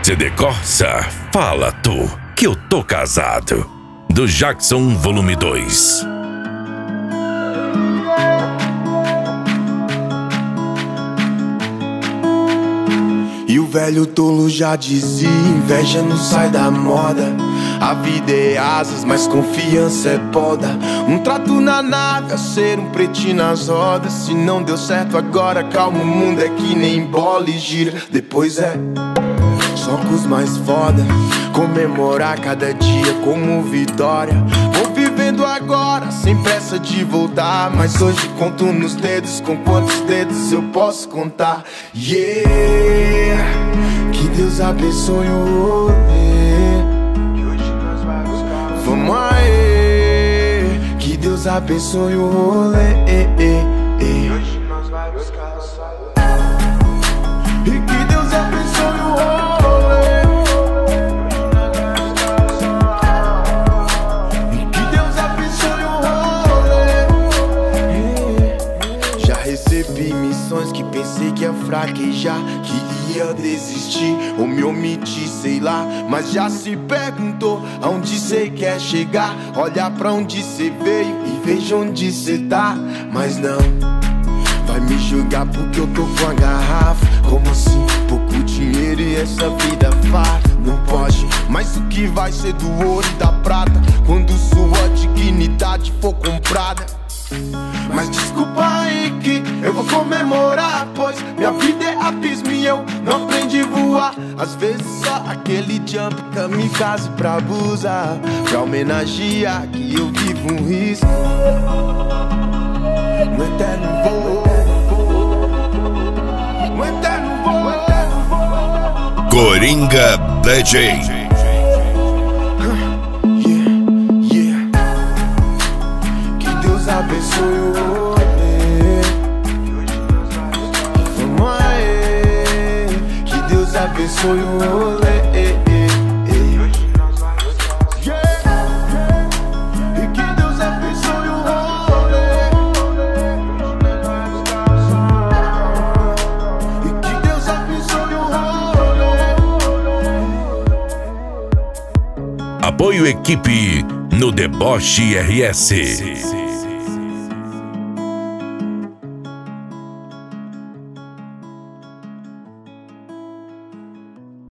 CD Corsa, fala tu, que eu tô casado. Do Jackson Volume 2. E o velho tolo já dizia: inveja não sai da moda. A vida é asas, mas confiança é poda. Um trato na nave, a ser um pretinho nas rodas. Se não deu certo agora, calma, o mundo é que nem bola e gira. Depois é só com os mais foda. Comemorar cada dia como vitória. Vou vivendo agora, sem pressa de voltar. Mas hoje conto nos dedos, com quantos dedos eu posso contar. Yeah, que Deus abençoe o rolê. Vamos aí, que Deus abençoe o rolê. Hoje nós vai buscar o sol. E que Deus abençoe o rolê. E que Deus abençoe o rolê. Já recebi missões que pensei que ia fraquejar, que ia desistir ou me omitir, sei lá. Mas já se perguntou aonde cê quer chegar? Olha pra onde cê veio e veja onde cê tá. Mas não vai me julgar porque eu tô com a garrafa. Como assim? Pouco dinheiro e essa vida farta. Não pode, mas o que vai ser do ouro e da prata quando sua dignidade for comprada? Mas desculpa aí que eu vou comemorar, pois minha vida é abismo e eu não aprendi a voar. Às vezes só aquele jump kamikaze pra abusar, pra homenagear que eu vivo um risco no eterno voo. No eterno voo. Coringa DJ. Abençoe o rolê. Vamos aí, que Deus abençoe o rolê. E que Deus abençoe o rolê. E que Deus abençoe o rolê. Apoio equipe no Deboche RS.